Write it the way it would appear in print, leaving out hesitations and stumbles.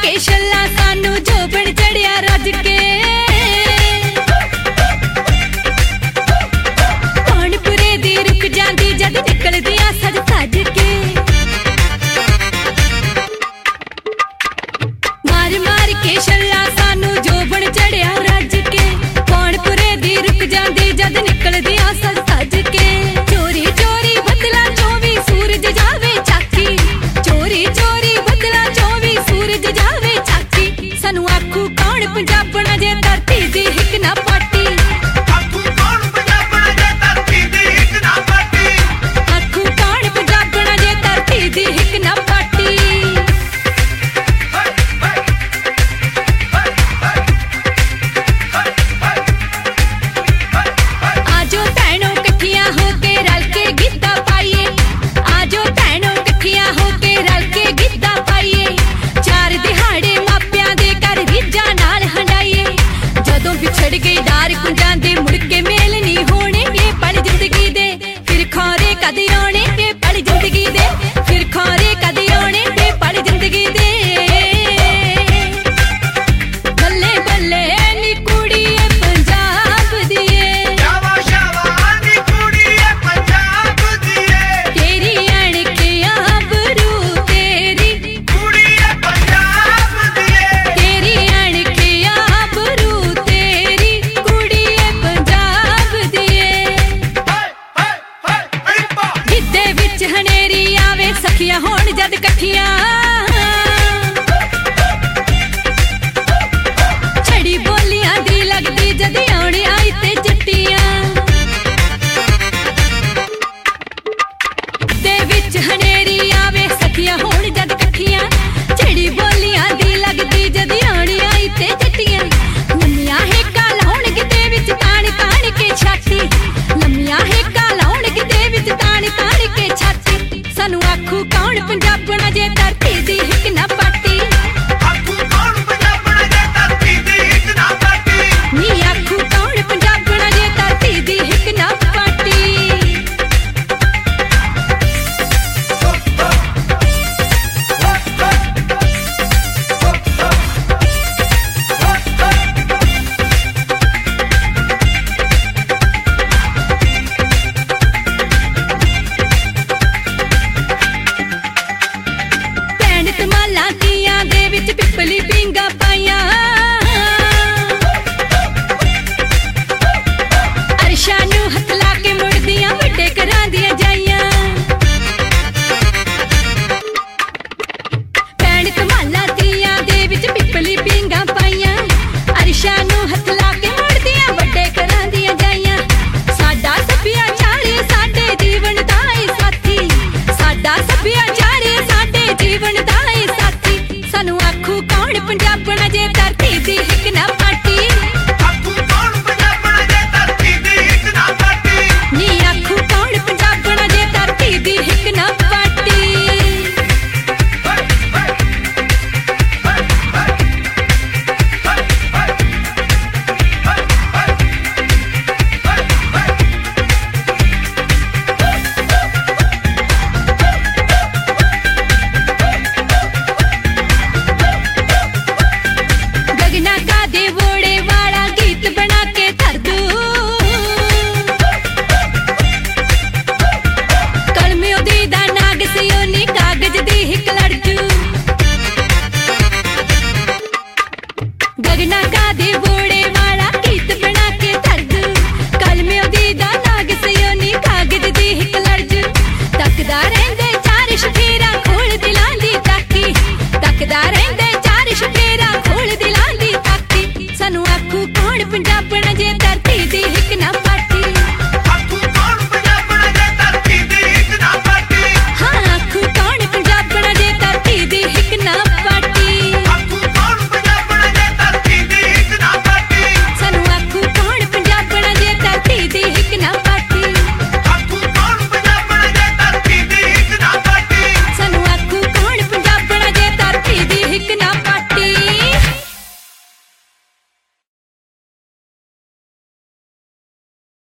के छल्ला सानू जोबन चढ़िया रज के कौनपुरे दी रुक जांदी जद निकलदियां सज सज के मार मार के छल्ला सानू जोबन चढ़िया रज के कौनपुरे दी रुक जांदी जद निकलदियां सज सज के चोरी चोरी बदला चोवी सूरज जावे चाकी चोरी चोरी बदला चोवी सूरज जावे चाकी सानू आखू कौन पंजाबना जे धरती दी हिक ना पाटी आखू कौन पंजाबना जे धरती दी हिक ना पाटी आखू कौन पंजाबना जे धरती दी हिक ना पाटी आजो भैनों कठियां होके रल के गिद्दा पाइए आजो भैनों कठियां होके रल के गिद्दा पाइए चार दिहाड़े मापियां दे घर रीझां नाल हंडाइए जदों विछड़ गई डार कुंजां दे मुड़ के मेल नहीं होने ये पल जिंदगी दे फिर खौरे कद आने ये पल जिंदगी दे फिर खौरे कद आने ये पल जिंदगी दे बल्ले बल्ले नी कुड़ीए पंजाब दिए शावा शावा नी कुड़ीए पंजाब दिए तेरी अणकियां बरू तेरी कुड़ीए पंजाब दिए तेरी अणकियां बरू तेरी कुड़ीए पंजाब दिए गिद्धे विच हनेरी आवे सखियां होण जद कठियां छड़ी बोलियां दी लगदी जद आउण आई ते जट्टियां दे विच हनेरी आवे सखियां होण जद कठियां छड़ी बोलियां दी लगदी जद आउण आई ते जट्टियां लम्मियां हेका लाउण गिद्धे विच ताण ताण के छाती लम्मियां हेका लाउण गिद्धे विच ताण ताण के छाती सानू आखू कौन पंजाबना जे धरती दी हिक ना पाटी आखू कौन पंजाबना जे धरती दी हिक ना पाटी नी आखू कौन पंजाबना जे धरती दी हिक ना पाटी भैन तमाला दियां दे विच पिपली पींगा पाइयां अरशा नू हथ ला के मुड़दियां वड्डे घरां दियां जाइयां भैन तमाला दियां दे विच पिपली पींगा पाइयां अरशा नू हथ ला के मुड़दियां वड्डे घरां दियां जाइयां साडा सभ्याचार साडे जीवन दा ए साथी साडा सभ्याचार साडे जीवन दा ए साथी सानू आखू कौन पंजाबना जे धरती